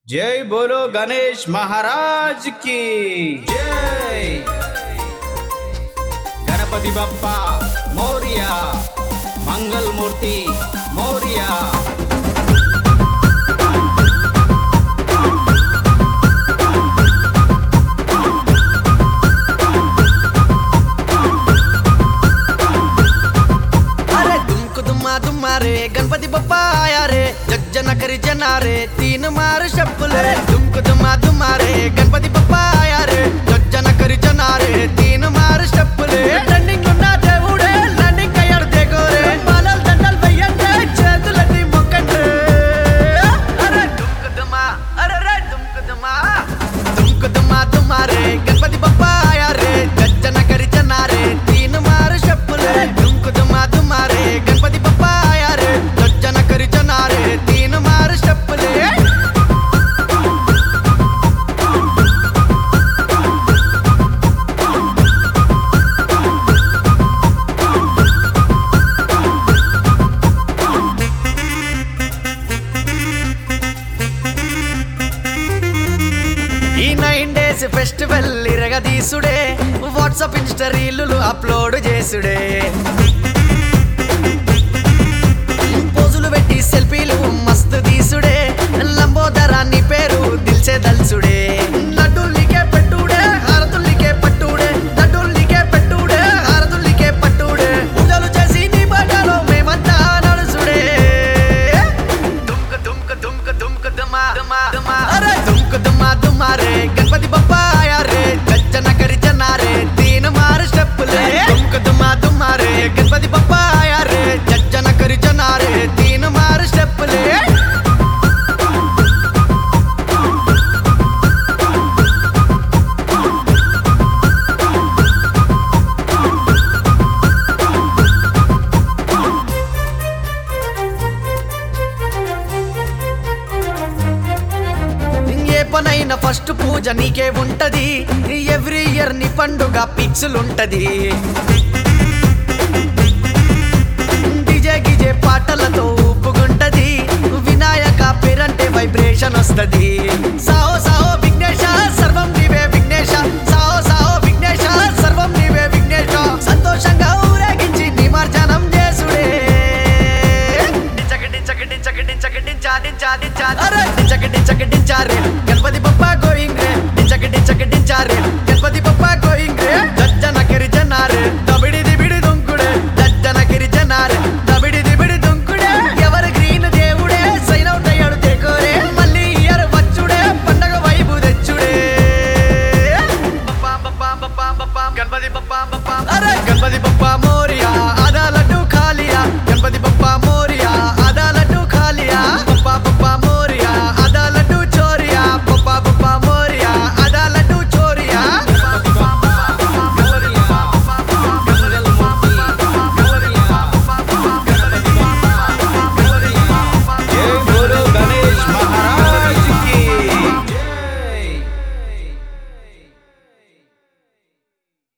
जय बोलो गणेश महाराज की जय। गणपति बप्पा मोरिया, मंगल मूर्ति मोरिया। रे गणपति बप्पा आया रे, जग करी जना रे, तीन मार शप्पल रे। दुमक दुमा दुमा रे, गणपति बप्पा आया रे, जग करी जना रे, तीन मार शप्पल रे। लंडिंग लुना దేవుడే लंडिंग కయ్యాడు దేగోరే, మాలల్ దండల్ వెయ్యండి చేతులెత్తి మొక్కండి। అరే దుమక దుమా, అరే రే దుమక దుమా, దుమక దుమా దుమా రే, गणपति बप्पा आया रे, जग करी जना रे, तीन मार शप्पल रे। दुमक दुमा दुमा रे, गणपति बप्पा तीन मार स्टेप्पले। ఈ 9 days ఫెస్టివల్ ఇరగదీసుడే, వాట్సాప్ ఇన్స్టా రీలులు అప్లోడ్ చేసుడే, పోజులు పెట్టి సెల్ఫీలు మస్తు తీసుడే, లంబోదరాన్ని పేరు దిల్సే దల్సుడే। లడ్డుల్లికే పెట్టుడే, హారతుల్లికే పట్టుడే, లడ్డుల్లికే పెట్టుడే, హారతుల్లికే పట్టుడే, పూజలు చేసి నీ బాటలో మేమంతా నడుసుడే। దుమ్క దుమ్క దుమ్క దుమ్క దుమా దుమా దుమా, అరే దుమ్క దుమా దుమా రే, గణపతి బప్పా ఆయా రే, జన కరి జనా రే, తీన్ మార్ స్టెప్పులే। దుమ్క దుమా దుమా రే, గణపతి బప్పా ఆయా రే, జన కరి జనా రే, తీన్ మార్ స్టెప్పులే। పనైన ఫస్ట్ పూజ నీకే ఉంటది, ఎవ్రీ ఇయర్ నీ పండుగ పిక్సులుంటది। డిజే గిజే పాటలతో ఊపుకుంటది, వినాయక పేరంటే వైబ్రేషన్ వస్తది।